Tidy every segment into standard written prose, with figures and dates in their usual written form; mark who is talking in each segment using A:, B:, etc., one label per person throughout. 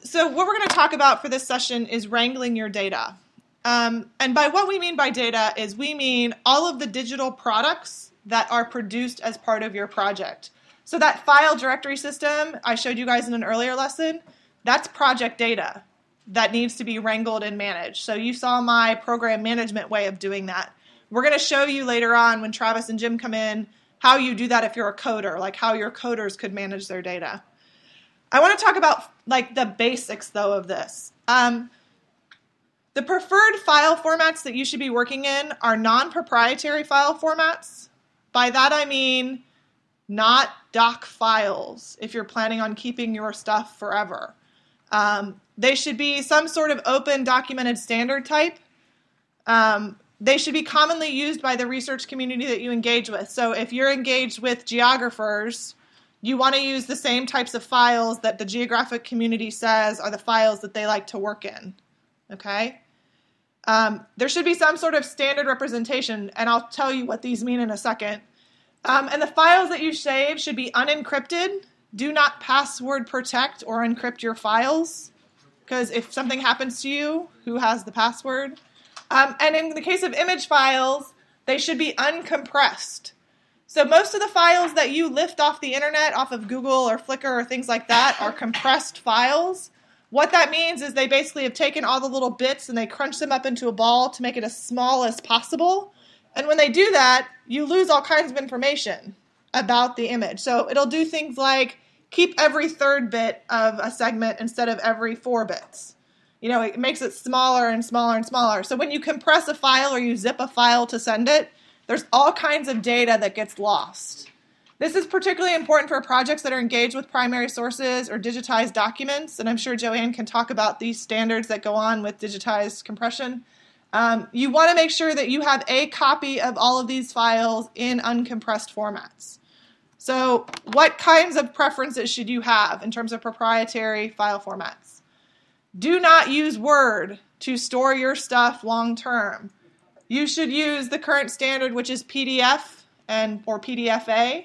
A: So what we're going to talk about for this session is wrangling your data. And by what we mean by data is we mean all of the digital products that are produced as part of your project. So that file directory system I showed you guys in an earlier lesson, that's project data that needs to be wrangled and managed. So you saw my program management way of doing that. We're going to show you later on when Travis and Jim come in how you do that if you're a coder, like how your coders could manage their data. I want to talk about like the basics though of this. The preferred file formats that you should be working in are non-proprietary file formats. By that I mean not doc files if you're planning on keeping your stuff forever. They should be some sort of open documented standard type. They should be commonly used by the research community that you engage with. So if you're engaged with geographers, you want to use the same types of files that the geographic community says are the files that they like to work in. Okay? There should be some sort of standard representation, and I'll tell you what these mean in a second. And the files that you save should be unencrypted. Do not password protect or encrypt your files, because if something happens to you, who has the password? And in the case of image files, they should be uncompressed. So most of the files that you lift off the internet, off of Google or Flickr or things like that, are compressed files. What that means is they basically have taken all the little bits and they crunch them up into a ball to make it as small as possible. And when they do that, you lose all kinds of information about the image. So it'll do things like keep every third bit of a segment instead of every 4 bits. You know, it makes it smaller and smaller and smaller. So when you compress a file or you zip a file to send it, there's all kinds of data that gets lost. This is particularly important for projects that are engaged with primary sources or digitized documents, and I'm sure Joanne can talk about these standards that go on with digitized compression. You want to make sure that you have a copy of all of these files in uncompressed formats. So what kinds of preferences should you have in terms of proprietary file formats? Do not use Word to store your stuff long term. You should use the current standard, which is PDF or PDFA.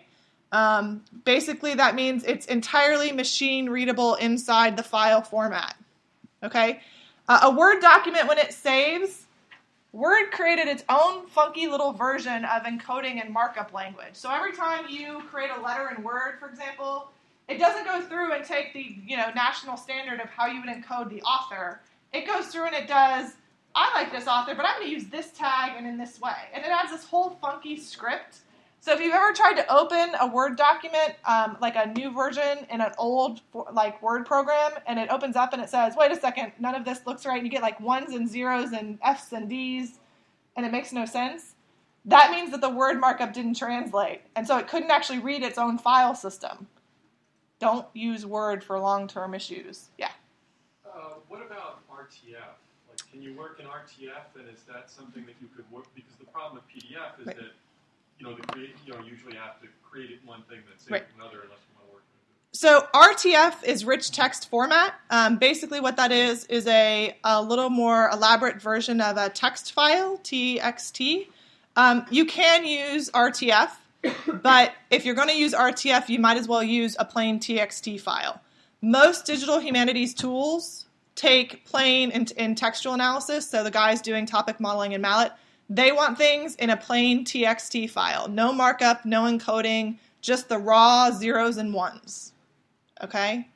A: Basically, that means it's entirely machine readable inside the file format. Okay? A Word document, when it saves, Word created its own funky little version of encoding and markup language. So every time you create a letter in Word, for example, it doesn't go through and take the national standard of how you would encode the author. It goes through and it does, I like this author, but I'm going to use this tag and in this way. And it adds this whole funky script. So if you've ever tried to open a Word document, like a new version in an old Word program, and it opens up and it says, wait a second, none of this looks right, and you get like 1s and 0s and Fs and Ds, and it makes no sense, that means that the Word markup didn't translate. And so it couldn't actually read its own file system. Don't use Word for long-term issues. Yeah?
B: What about RTF? Like, can you work in RTF, and is that something that you could work? Because the problem with PDF is that you usually have to create it one thing that's saved another unless you want to work with it.
A: So RTF is rich text format. Basically what that is a little more elaborate version of a text file, TXT. You can use RTF, but if you're going to use RTF, you might as well use a plain TXT file. Most digital humanities tools take plain in textual analysis, so the guys doing topic modeling in Mallet, they want things in a plain TXT file. No markup, no encoding, just the raw 0s and 1s. Okay?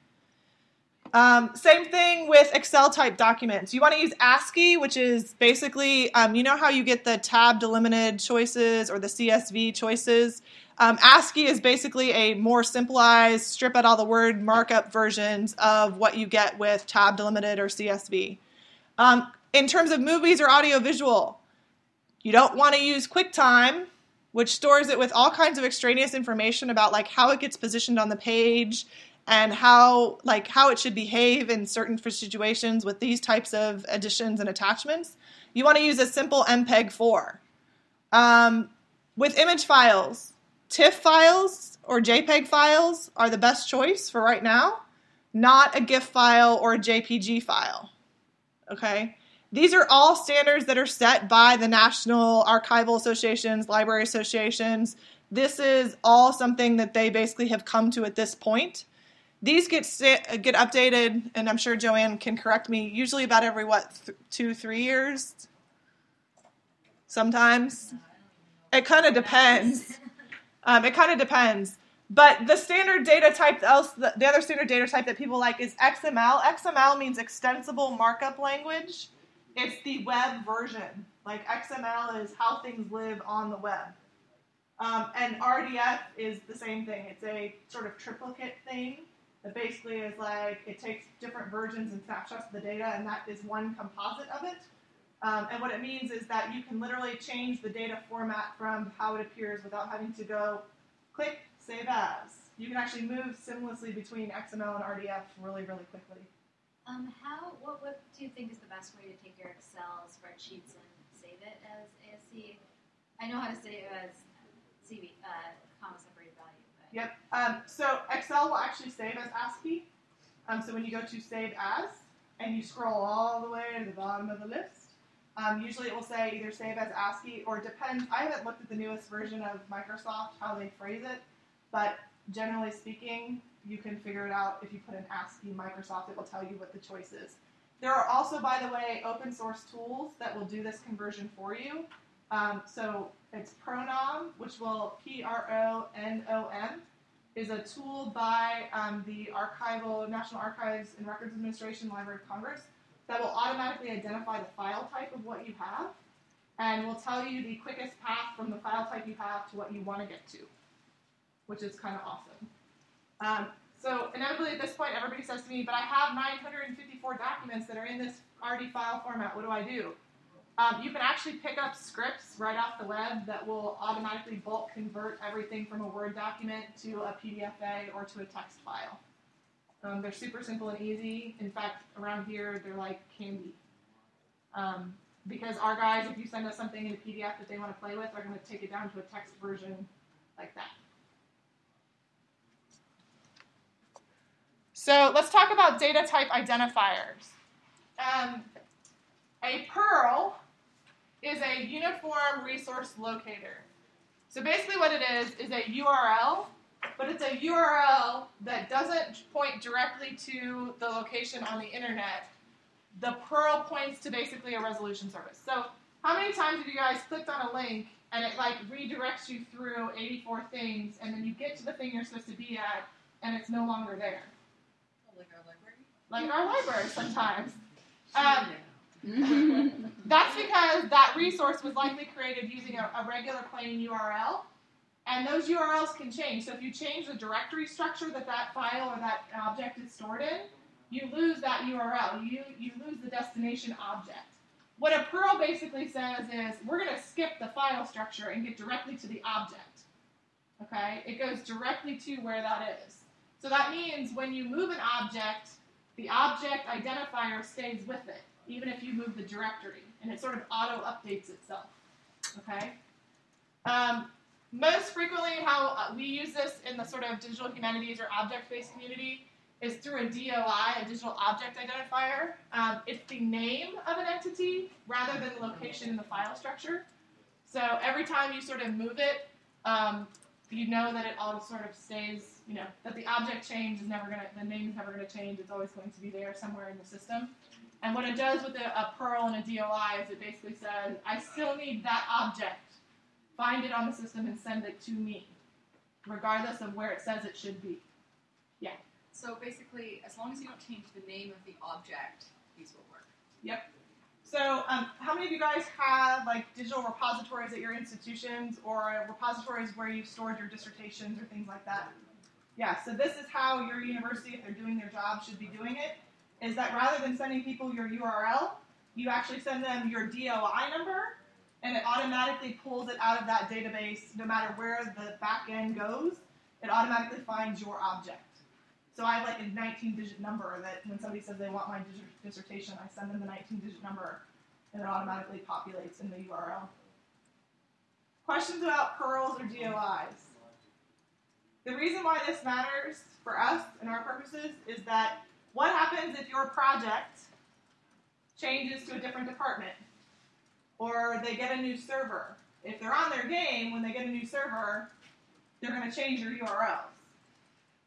A: Same thing with Excel-type documents. You want to use ASCII, which is basically, you know how you get the tab delimited choices or the CSV choices? ASCII is basically a more simplified, strip out all the word markup versions of what you get with tab delimited or CSV. In terms of movies or audiovisual, you don't want to use QuickTime, which stores it with all kinds of extraneous information about like how it gets positioned on the page and how it should behave in certain situations with these types of additions and attachments. You want to use a simple MPEG-4. With image files, TIFF files or JPEG files are the best choice for right now, not a GIF file or a JPG file. Okay? These are all standards that are set by the National Archival Associations, Library Associations. This is all something that they basically have come to at this point. These get updated, and I'm sure Joanne can correct me, usually about every, 2-3 years? Sometimes? It kind of depends. It kind of depends. But the standard data type, the other standard data type that people like is XML. XML means extensible markup language. It's the web version. Like XML is how things live on the web. And RDF is the same thing. It's a sort of triplicate thing that basically is like it takes different versions and snapshots of the data, and that is one composite of it. And what it means is that you can literally change the data format from how it appears without having to go click Save As. You can actually move seamlessly between XML and RDF really, really quickly.
C: What do you think is the best way to take your Excel spreadsheets and save it as ASC? I know how to save it as CV, comma separated value. But.
A: Yep. So Excel will actually save as ASCII. So when you go to Save As, and you scroll all the way to the bottom of the list, usually it will say either Save as ASCII or depends. I haven't looked at the newest version of Microsoft, how they phrase it, but generally speaking, you can figure it out if you put in ASCII Microsoft. It will tell you what the choice is. There are also, by the way, open source tools that will do this conversion for you. So it's Pronom, which will Pronom, is a tool by the National Archives and Records Administration, Library of Congress, that will automatically identify the file type of what you have and will tell you the quickest path from the file type you have to what you want to get to, which is kind of awesome. So inevitably at this point, everybody says to me, but I have 954 documents that are in this RD file format. What do I do? You can actually pick up scripts right off the web that will automatically bulk convert everything from a Word document to a PDFA or to a text file. They're super simple and easy. In fact, around here, they're like candy. Because our guys, if you send us something in a PDF that they want to play with, they're going to take it down to a text version like that. So let's talk about data type identifiers. A PURL is a uniform resource locator. So basically what it is a URL, but it's a URL that doesn't point directly to the location on the internet. The PURL points to basically a resolution service. So how many times have you guys clicked on a link and it like redirects you through 84 things, and then you get to the thing you're supposed to be at and it's no longer there?
D: Like our library?
A: Like our library sometimes. That's because that resource was likely created using a regular plain URL, and those URLs can change. So if you change the directory structure that file or that object is stored in, you lose that URL. You lose the destination object. What a PURL basically says is, we're going to skip the file structure and get directly to the object. Okay? It goes directly to where that is. So that means when you move an object, the object identifier stays with it, even if you move the directory, and it sort of auto-updates itself. Okay? Most frequently, how we use this in the sort of digital humanities or object-based community is through a DOI, a digital object identifier. It's the name of an entity rather than the location in the file structure. So every time you sort of move it, you know that it all sort of stays, that the object change is never going to, the name is never going to change. It's always going to be there somewhere in the system. And what it does with a PURL and a DOI is it basically says, I still need that object. Find it on the system and send it to me, regardless of where it says it should be. Yeah.
D: So basically, as long as you don't change the name of the object, these will work.
A: Yep. So how many of you guys have like digital repositories at your institutions or repositories where you've stored your dissertations or things like that? Yeah, so this is how your university, if they're doing their job, should be doing it, is that rather than sending people your URL, you actually send them your DOI number, and it automatically pulls it out of that database no matter where the back end goes. It automatically finds your object. So I have like a 19-digit number that when somebody says they want my dissertation, I send them the 19-digit number, and it automatically populates in the URL. Questions about PURLs or DOIs? The reason why this matters for us and our purposes is that what happens if your project changes to a different department or they get a new server? If they're on their game, when they get a new server, they're going to change your URLs.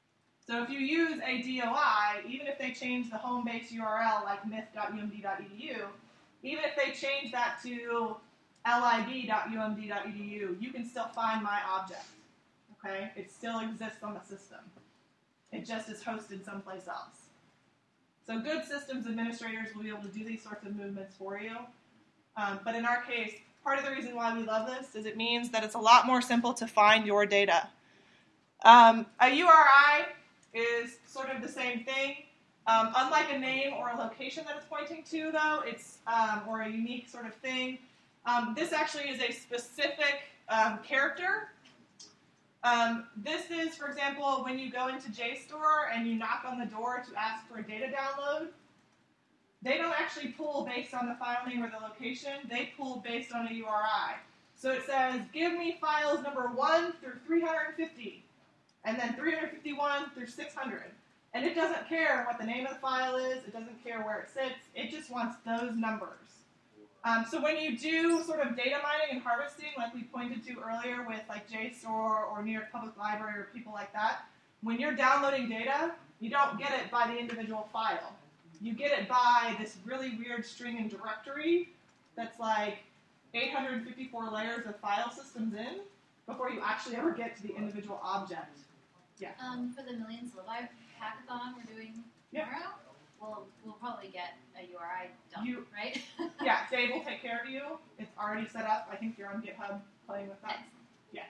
A: So if you use a DOI, even if they change the home base URL like myth.umd.edu, even if they change that to lib.umd.edu, you can still find my object. Okay? It still exists on the system. It just is hosted someplace else. So good systems administrators will be able to do these sorts of movements for you. But in our case, part of the reason why we love this is it means that it's a lot more simple to find your data. A URI is sort of the same thing. Unlike a name or a location that it's pointing to, though, it's or a unique sort of thing. This actually is a specific character. This is, for example, when you go into JSTOR and you knock on the door to ask for a data download. They don't actually pull based on the file name or the location. They pull based on a URI. So it says, give me files number 1 through 350, and then 351 through 600. And it doesn't care what the name of the file is. It doesn't care where it sits. It just wants those numbers. So when you do sort of data mining and harvesting, like we pointed to earlier with like JSTOR or New York Public Library or people like that, when you're downloading data, you don't get it by the individual file. You get it by this really weird string and directory that's like 854 layers of file systems in before you actually ever get to the individual object. Yeah.
C: For the Million Syllabi hackathon we're doing tomorrow, we'll probably get a URI dump, right?
A: Yeah, Dave will take care of you. It's already set up. I think you're on GitHub playing with that.
C: Excellent.
A: Yes.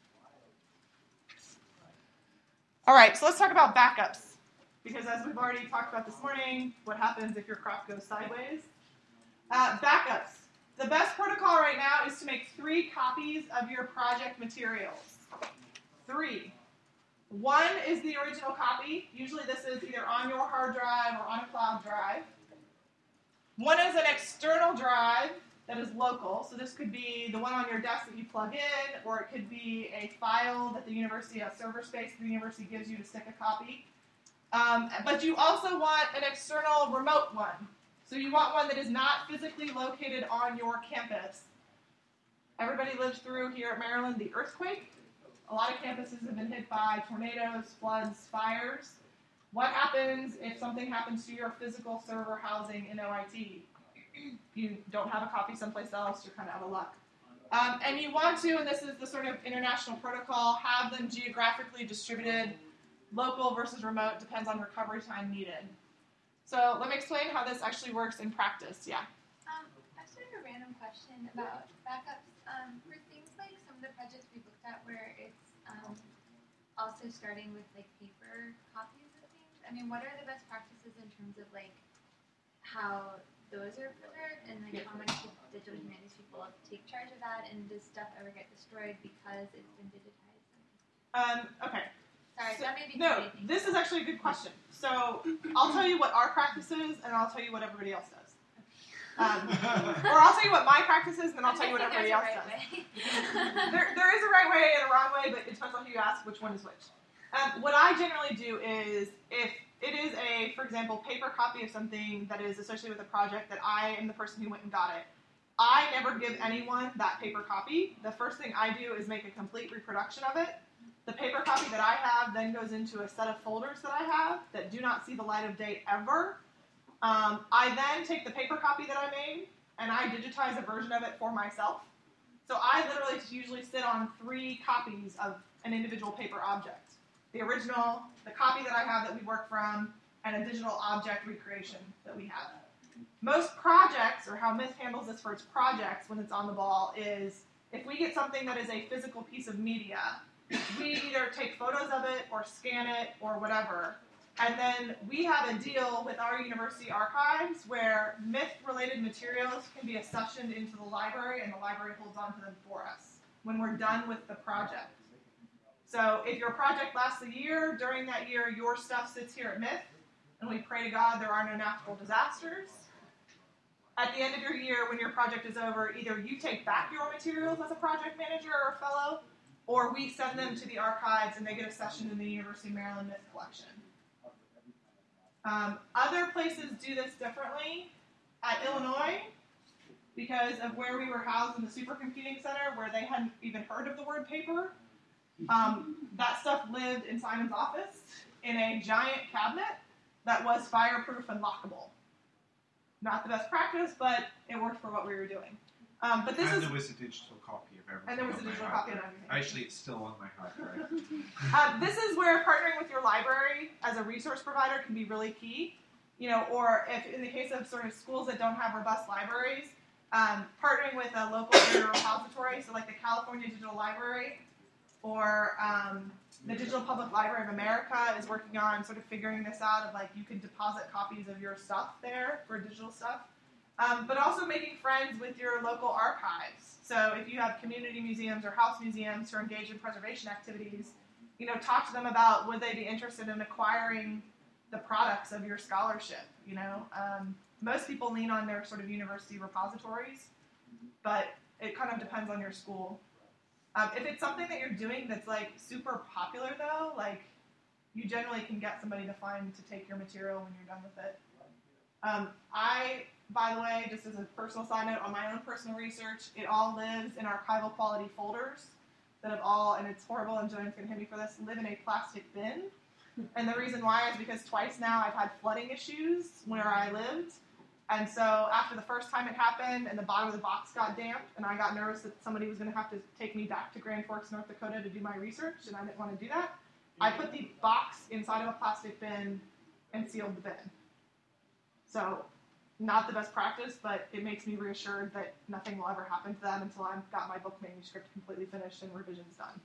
A: All right, so let's talk about backups. Because as we've already talked about this morning, what happens if your crop goes sideways? Backups. The best protocol right now is to make 3 copies of your project materials. 3. 1 is the original copy. Usually this is either on your hard drive or on a cloud drive. 1 is an external drive that is local. So this could be the one on your desk that you plug in, or it could be a file that the university, a server space the university gives you to stick a copy. But you also want an external remote one. So you want one that is not physically located on your campus. Everybody lived through here at Maryland the earthquake. A lot of campuses have been hit by tornadoes, floods, fires. What happens if something happens to your physical server housing in OIT? You don't have a copy someplace else, you're kind of out of luck. And you want to, and this is the sort of international protocol, have them geographically distributed. Local versus remote depends on recovery time needed. So let me explain how this actually works in practice. Yeah?
E: I just have a random question about backups. For things like some of the projects we looked at where it's also starting with like paper copies of things, I mean, what are the best practices in terms of like how those are preserved and like how much do digital humanities people take charge of that, and does stuff ever get destroyed because it's been digitized?
A: Okay.
E: Sorry,
A: So,
E: that may be
A: no, this is actually a good question. So I'll tell you what our practice is, and I'll tell you what everybody else does. Or I'll tell you what my practice is, and then I'll tell you what everybody else does. There is a right way and a wrong way, but it depends on who you ask which one is which. What I generally do is, if it is a, for example, paper copy of something that is associated with a project that I am the person who went and got it, I never give anyone that paper copy. The first thing I do is make a complete reproduction of it. The paper copy that I have then goes into a set of folders that I have that do not see the light of day ever. I then take the paper copy that I made and I digitize a version of it for myself. So I literally usually sit on 3 copies of an individual paper object. The original, the copy that I have that we work from, and a digital object recreation that we have. Most projects, or how Myth handles this for its projects when it's on the ball, is if we get something that is a physical piece of media, we either take photos of it or scan it or whatever. And then we have a deal with our university archives where Myth-related materials can be accessioned into the library, and the library holds on to them for us when we're done with the project. So if your project lasts a year, during that year your stuff sits here at Myth, and we pray to God there are no natural disasters. At the end of your year, when your project is over, either you take back your materials as a project manager or a fellow, or we send them to the archives and they get accessioned in the University of Maryland Myth collection. Other places do this differently. At Illinois, because of where we were housed in the supercomputing center, where they hadn't even heard of the word paper, that stuff lived in Simon's office. in a giant cabinet that was fireproof and lockable. Not the best practice, but it worked for what we were doing. But this
F: and
A: is,
F: there was a digital copy of everything.
A: and there was a
F: on my
A: digital
F: hard
A: copy of
F: drive.
A: everything.
F: Actually, it's still on my hard drive.
A: This is where partnering with your library as a resource provider can be really key. Or if in the case of sort of schools that don't have robust libraries, partnering with a local area repository, so like the California Digital Library or the Digital Public Library of America is working on sort of figuring this out of like you can deposit copies of your stuff there for digital stuff. But also making friends with your local archives. So if you have community museums or house museums who are engaged in preservation activities, talk to them about would they be interested in acquiring the products of your scholarship. Most people lean on their sort of university repositories, but it kind of depends on your school. If it's something that you're doing that's like super popular though, like you generally can get somebody to take your material when you're done with it. I, by the way, just as a personal side note, on my own personal research, it all lives in archival quality folders that have all, and it's horrible, and Joanne's going to hit me for this, live in a plastic bin. And the reason why is because twice now I've had flooding issues where I lived. And so after the first time it happened and the bottom of the box got damp and I got nervous that somebody was going to have to take me back to Grand Forks, North Dakota to do my research, and I didn't want to do that, I put the box inside of a plastic bin and sealed the bin. So not the best practice, but it makes me reassured that nothing will ever happen to that until I've got my book manuscript completely finished and revisions done.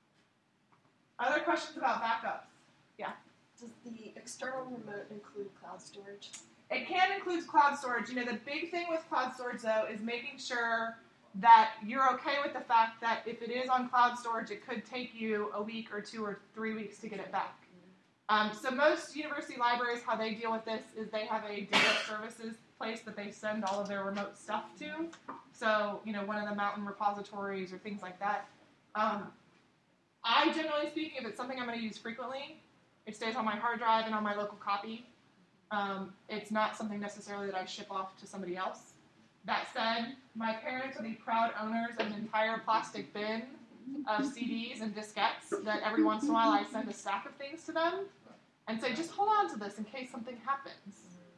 A: Other questions about backups? Yeah.
G: Does the external remote include cloud storage?
A: It can include cloud storage. The big thing with cloud storage, though, is making sure that you're okay with the fact that if it is on cloud storage, it could take you a week or 2 or 3 weeks to get it back. So most university libraries, how they deal with this is they have a data services place that they send all of their remote stuff to. So, one of the mountain repositories or things like that. I, generally speaking, if it's something I'm going to use frequently, it stays on my hard drive and on my local copy. It's not something necessarily that I ship off to somebody else. That said, my parents are the proud owners of an entire plastic bin of CDs and diskettes that every once in a while I send a stack of things to them and say, just hold on to this in case something happens.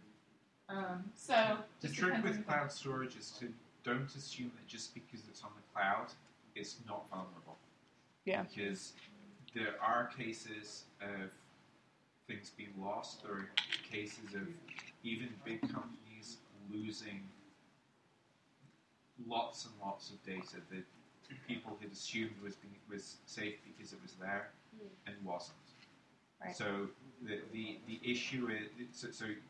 F: The trick with cloud storage is to don't assume that just because it's on the cloud, it's not vulnerable.
A: Yeah.
F: Because there are cases of things being lost. There are cases of even big companies losing lots and lots of data that people had assumed was safe because it was there and wasn't.
A: Right.
F: So the issue is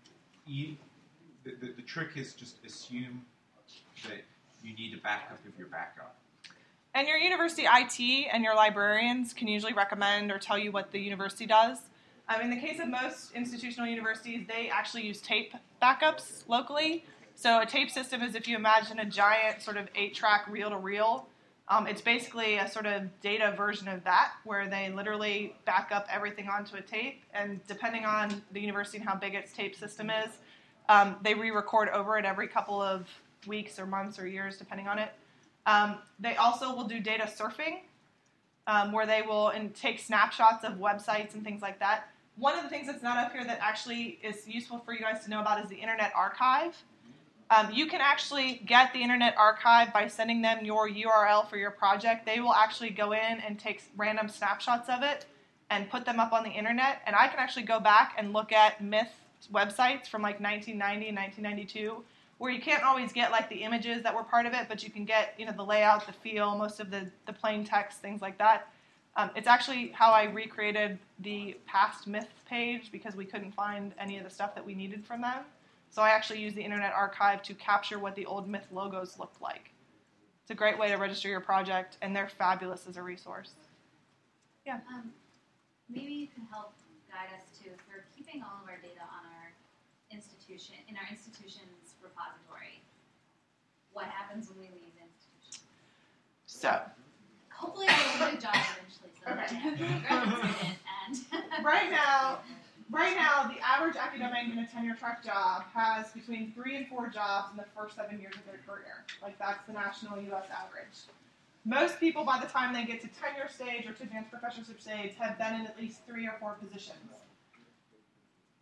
F: the trick is just assume that you need a backup of your backup.
A: And your university IT and your librarians can usually recommend or tell you what the university does. In the case of most institutional universities, they actually use tape backups locally. So a tape system is, if you imagine a giant sort of 8-track reel-to-reel, it's basically a sort of data version of that, where they literally back up everything onto a tape, and depending on the university and how big its tape system is, they re-record over it every couple of weeks or months or years, depending on it. They also will do data surfing, where they will take snapshots of websites and things like that. One of the things that's not up here that actually is useful for you guys to know about is the Internet Archive. You can actually get the Internet Archive by sending them your URL for your project. They will actually go in and take random snapshots of it and put them up on the internet. And I can actually go back and look at Myth websites from like 1990 and 1992, where you can't always get like the images that were part of it, but you can get the layout, the feel, most of the plain text, things like that. It's actually how I recreated the past Myth page because we couldn't find any of the stuff that we needed from them. So I actually used the Internet Archive to capture what the old Myth logos looked like. It's a great way to register your project, and they're fabulous as a resource. Yeah.
C: Maybe you can help guide us to, if we're keeping all of our data on our institution, in our institution's repository, what happens when we leave the institution?
A: So,
C: hopefully I'll do a good job eventually, so that I have to be a graduate student and
A: Right now, the average academic in a tenure-track job has between 3 and 4 jobs in the first 7 years of their career. Like, that's the national U.S. average. Most people, by the time they get to tenure stage or to advanced professorship stage, have been in at least 3 or 4 positions.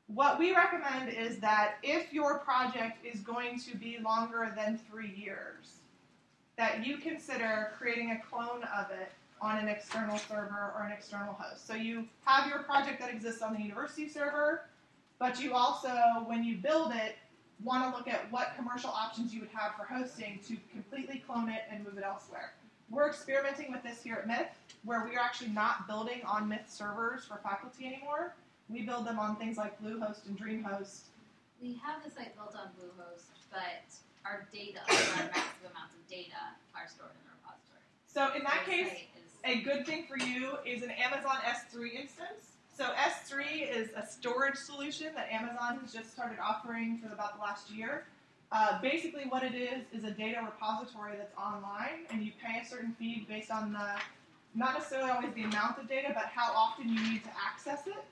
A: What we recommend is that if your project is going to be longer than 3 years, that you consider creating a clone of it on an external server or an external host. So you have your project that exists on the university server, but you also, when you build it, want to look at what commercial options you would have for hosting to completely clone it and move it elsewhere. We're experimenting with this here at Myth, where we are actually not building on Myth servers for faculty anymore. We build them on things like Bluehost and DreamHost.
C: We have the site built on Bluehost, but our data, our massive amounts of data, are stored in the repository.
A: So in that
C: The
A: case,
C: site is-
A: a good thing for you is an Amazon S3 instance. So S3 is a storage solution that Amazon has just started offering for about the last year. Basically what it is a data repository that's online, and you pay a certain fee based on the, not necessarily always the amount of data, but how often you need to access it.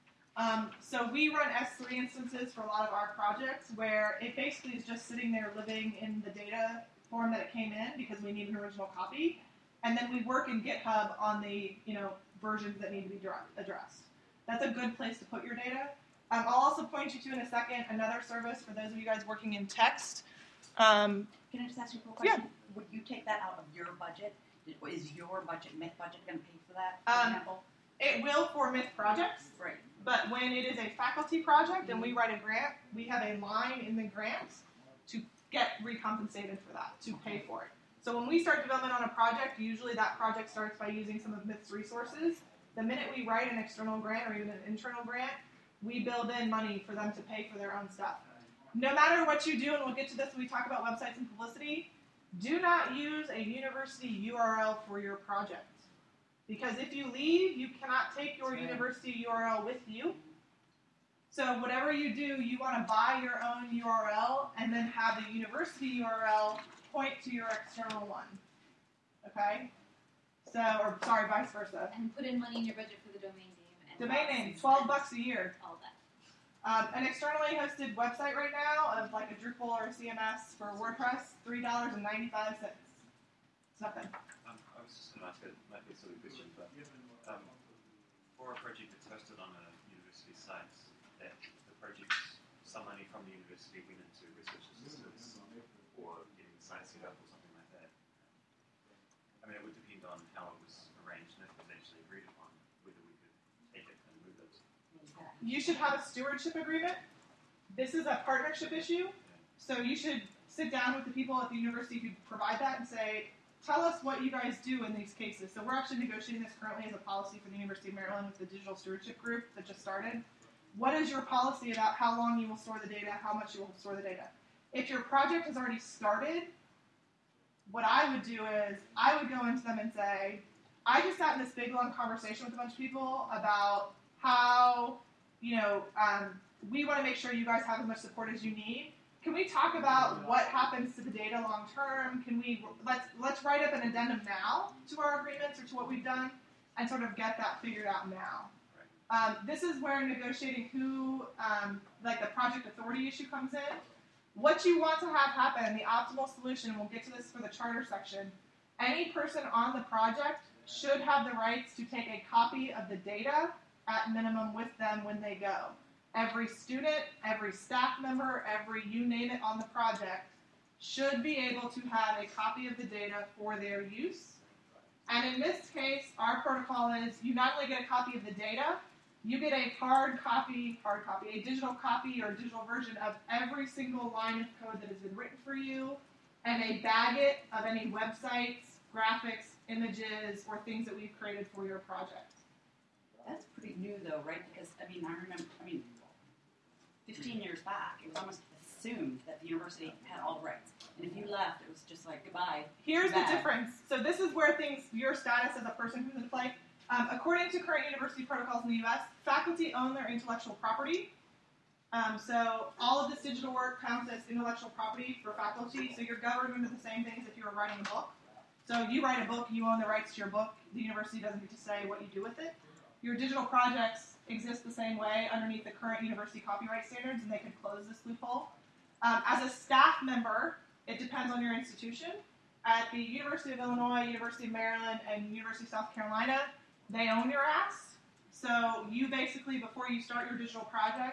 A: So we run S3 instances for a lot of our projects where it basically is just sitting there living in the data form that it came in because we need an original copy. And then we work in GitHub on the versions that need to be addressed. That's a good place to put your data. I'll also point you to in a second another service for those of you guys working in text.
H: Can I just ask you a quick question?
A: Yeah.
H: Would you take that out of your budget? Is your budget, Myth budget, going to pay for that, for example?
A: It will for Myth projects,
H: Right.
A: but when it is a faculty project and we write a grant, we have a line in the grant to get recompensated for that, to pay for it. So when we start development on a project, usually that project starts by using some of Myth's resources. The minute we write an external grant or even an internal grant, we build in money for them to pay for their own stuff. No matter what you do, and we'll get to this when we talk about websites and publicity, do not use a university URL for your project. Because if you leave, you cannot take your university URL with you. So whatever you do, you want to buy your own URL and then have the university URL point to your external one. Okay? So, or sorry, vice versa.
C: And put in money in your budget for the domain name. And
A: Domain name, $12 a year.
C: All that.
A: An externally hosted website right now of like a Drupal or a CMS for WordPress, $3.95. It's nothing.
I: I was just going to ask a maybe a silly question, but for a project that's hosted on a university site, that the project's some money from the university went into research assistance or getting the site set up or something like that. I mean, it would depend on how it was arranged and if it was actually agreed upon, whether we could take it and move it.
A: You should have a stewardship agreement. This is a partnership issue, so you should sit down with the people at the university who provide that and say, tell us what you guys do in these cases. So we're actually negotiating this currently as a policy for the University of Maryland with the Digital Stewardship Group that just started. What is your policy about how long you will store the data, how much you will store the data? If your project has already started, what I would do is I would go into them and say, I just sat in this big long conversation with a bunch of people about how, we want to make sure you guys have as much support as you need. Can we talk about what happens to the data long term? Can we let's write up an addendum now to our agreements or to what we've done and sort of get that figured out now. This is where negotiating who, like the project authority issue comes in. What you want to have happen, the optimal solution, and we'll get to this for the charter section, any person on the project should have the rights to take a copy of the data at minimum with them when they go. Every student, every staff member, every you name it on the project should be able to have a copy of the data for their use. And in this case, our protocol is you not only get a copy of the data, you get a hard copy, a digital copy or a digital version of every single line of code that has been written for you, and a bagget of any websites, graphics, images, or things that we've created for your project.
H: That's pretty new, though, right? Because, I remember, 15 years back, it was almost assumed that the university had all the rights. And if you left, it was just like, goodbye.
A: Here's the difference. So this is where your status as a person comes into play. According to current university protocols in the U.S., faculty own their intellectual property. So all of this digital work counts as intellectual property for faculty. So you're governed under the same things if you were writing a book. So if you write a book, you own the rights to your book. The university doesn't get to say what you do with it. Your digital projects exist the same way underneath the current university copyright standards, and they could close this loophole. As a staff member, it depends on your institution. At the University of Illinois, University of Maryland, and University of South Carolina, they own your ass. So you basically, before you start your digital project,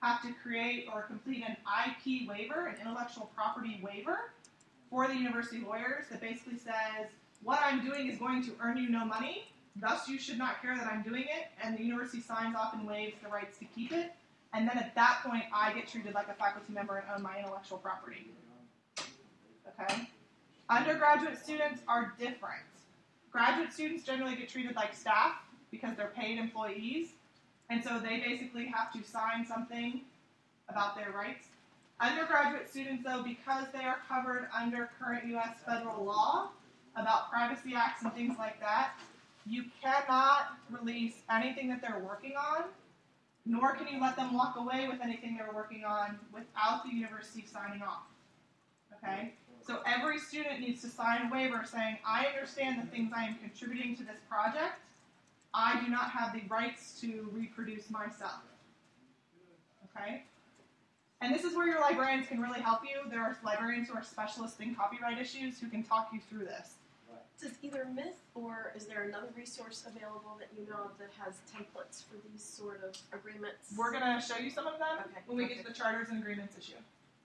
A: have to create or complete an IP waiver, an intellectual property waiver, for the university lawyers that basically says, what I'm doing is going to earn you no money, thus you should not care that I'm doing it, and the university signs off and waives the rights to keep it, and then at that point I get treated like a faculty member and own my intellectual property. Okay? Undergraduate students are different. Graduate students generally get treated like staff because they're paid employees, and so they basically have to sign something about their rights. Undergraduate students, though, because they are covered under current U.S. federal law about privacy acts and things like that, you cannot release anything that they're working on, nor can you let them walk away with anything they're working on without the university signing off. Okay? So every student needs to sign a waiver saying, I understand the things I am contributing to this project. I do not have the rights to reproduce myself. Okay? And this is where your librarians can really help you. There are librarians who are specialists in copyright issues who can talk you through this.
G: Does either Myth or is there another resource available that you know of that has templates for these sort of agreements?
A: We're going to show you some of them when we get to
G: Okay.
A: the charters and agreements issue.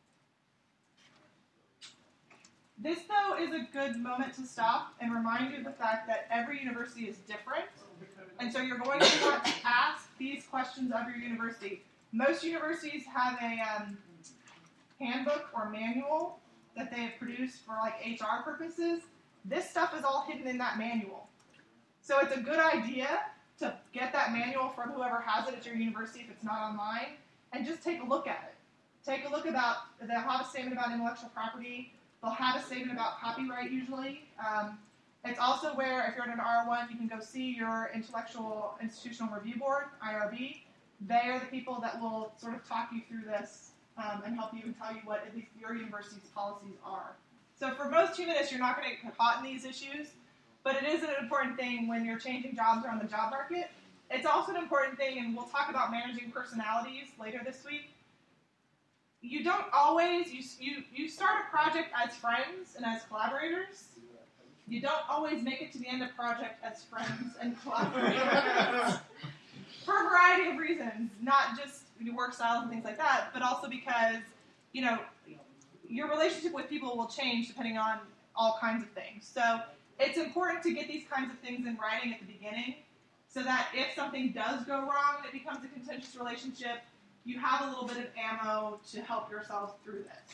A: This, though, is a good moment to stop and remind you of the fact that every university is different. And so you're going to want to ask these questions of your university. Most universities have a handbook or manual that they have produced for like HR purposes. This stuff is all hidden in that manual. So it's a good idea to get that manual from whoever has it at your university if it's not online, and just take a look at it. Take a look about, they'll have a statement about intellectual property. They'll have a statement about copyright usually. It's also where, if you're at an R1, you can go see your Intellectual Institutional Review Board, IRB. They are the people that will sort of talk you through this and help you and tell you what at least your university's policies are. So for most humanists, you're not going to get caught in these issues, but it is an important thing when you're changing jobs or on the job market. It's also an important thing, and we'll talk about managing personalities later this week. You don't always, you start a project as friends and as collaborators. You don't always make it to the end of project as friends and collaborators. For a variety of reasons, not just your work styles and things like that, but also because, you know, your relationship with people will change depending on all kinds of things. So it's important to get these kinds of things in writing at the beginning so that if something does go wrong and it becomes a contentious relationship, you have a little bit of ammo to help yourselves through this.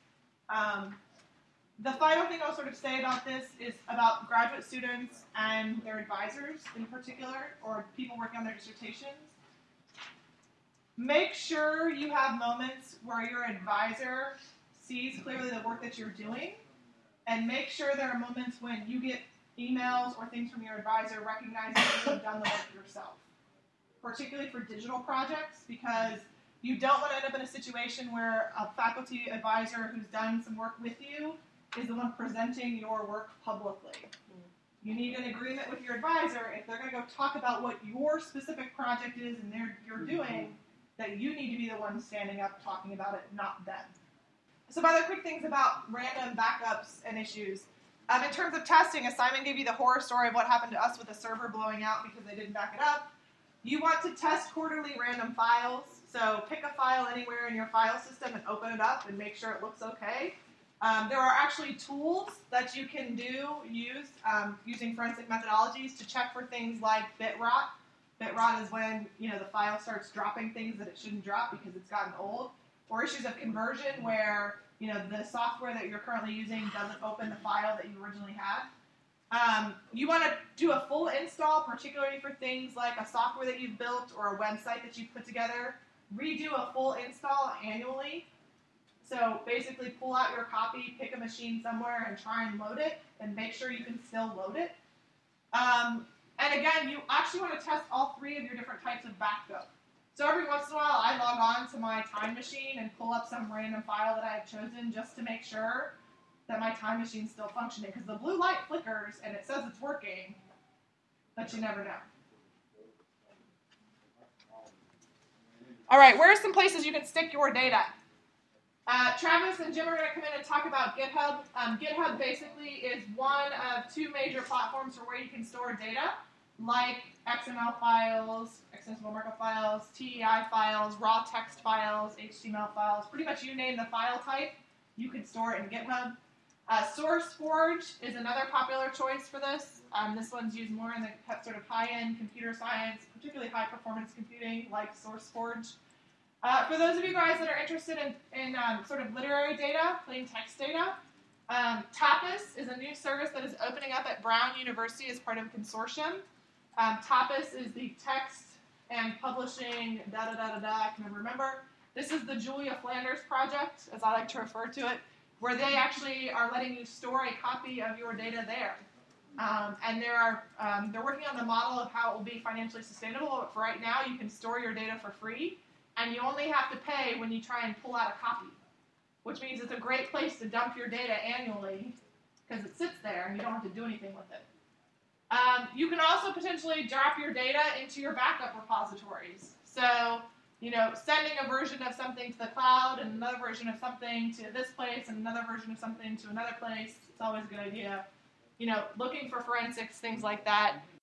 A: The final thing I'll sort of say about this is about graduate students and their advisors in particular, or people working on their dissertations. Make sure you have moments where your advisor sees clearly the work that you're doing, and make sure there are moments when you get emails or things from your advisor recognizing that you've done the work yourself, particularly for digital projects, because you don't want to end up in a situation where a faculty advisor who's done some work with you is the one presenting your work publicly. You need an agreement with your advisor if they're going to go talk about what your specific project is and you're doing, that you need to be the one standing up talking about it, not them. Some other quick things about random backups and issues. In terms of testing, as Simon gave you the horror story of what happened to us with a server blowing out because they didn't back it up, you want to test quarterly random files. So pick a file anywhere in your file system and open it up and make sure it looks okay. There are actually tools that you can use using forensic methodologies to check for things like bit rot. Bit rot is when the file starts dropping things that it shouldn't drop because it's gotten old. Or issues of conversion where the software that you're currently using doesn't open the file that you originally had. You want to do a full install, particularly for things like a software that you've built or a website that you've put together. Redo a full install annually. So basically pull out your copy, pick a machine somewhere, and try and load it, and make sure you can still load it. And again, you actually want to test all three of your different types of backup. So every once in a while, I log on to my Time Machine and pull up some random file that I have chosen just to make sure that my Time Machine's still functioning. Because the blue light flickers, and it says it's working, but you never know. All right, where are some places you can stick your data? Travis and Jim are going to come in and talk about GitHub. GitHub basically is one of two major platforms for where you can store data, like XML files, extensible markup files, TEI files, raw text files, HTML files, pretty much you name the file type, you can store it in GitHub. SourceForge is another popular choice for this. This one's used more in the sort of high-end computer science, particularly high-performance computing, like SourceForge. For those of you guys that are interested in sort of literary data, plain text data, Tapas is a new service that is opening up at Brown University as part of a consortium. Tapas is the text and publishing I can never remember. This is the Julia Flanders project, as I like to refer to it, where they actually are letting you store a copy of your data there. And they're working on the model of how it will be financially sustainable. But for right now, you can store your data for free, and you only have to pay when you try and pull out a copy, which means it's a great place to dump your data annually because it sits there and you don't have to do anything with it. You can also potentially drop your data into your backup repositories. So, sending a version of something to the cloud and another version of something to this place and another version of something to another place, it's always a good idea. Looking for forensics, things like that.